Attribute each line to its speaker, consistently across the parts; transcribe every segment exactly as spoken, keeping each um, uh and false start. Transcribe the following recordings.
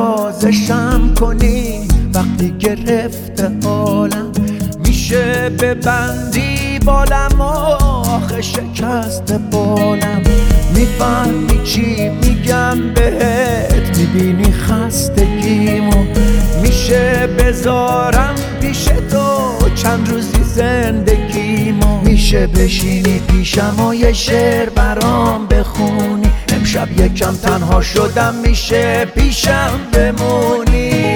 Speaker 1: نوازشم کنی وقتی گرفته حالم، میشه ببندی بالم و آخه شکست بالم. میفهمی چی میگم بهت، میبینی خستگیمو، میشه بذارم پیش تو چند روزی زندگیمو. میشه بشینی پیشم و یه شعر برام بخونی، امشب یکم تنها شدم میشه پیشم بمونی.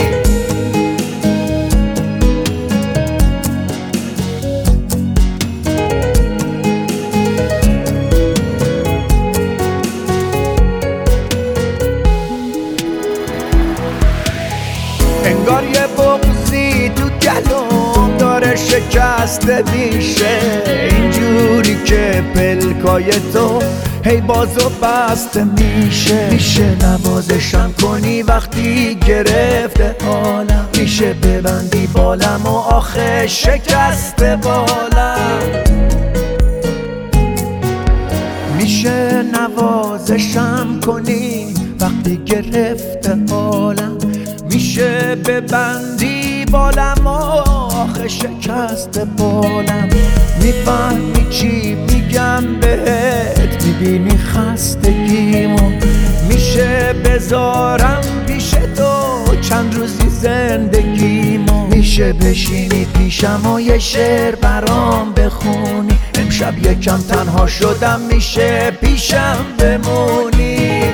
Speaker 1: انگار یه بغضی تو گلوم داره شکسته میشه، اینجوری که پلکای تو هی بازو بسته میشه. میشه نوازشم کنی وقتی گرفته حالم، میشه ببندی بالم و آخه شکسته بالم. میشه نوازشم کنی وقتی گرفته حالم، میشه ببندی بالم و آخه شکست بالم. میفهمی چی میگم بهت، میبینی خستگیمو، میشه بذارم پیش تو چند روزی زندگیمو. میشه بشینی پیشم و یه شعر برام بخونی، امشب یکم تنها شدم میشه پیشم بمونی.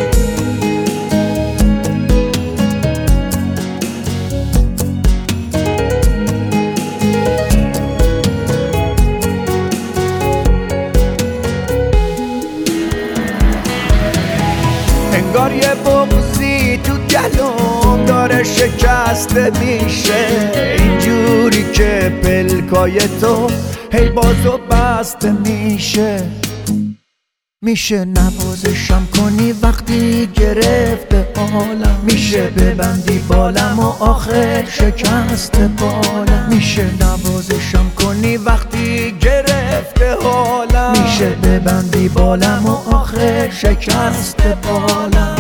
Speaker 1: انگار یه بغضی تو گلوم داره شکسته میشه، اینجوری که پلکای تو هی بازو بسته میشه. میشه نوازشم کنی وقتی گرفته حالم، میشه ببندی بالم و آخه شکست بالم. میشه نوازشم کنی وقتی گرفته حالم، میشه ببندی بالم و آخه شکست بالم.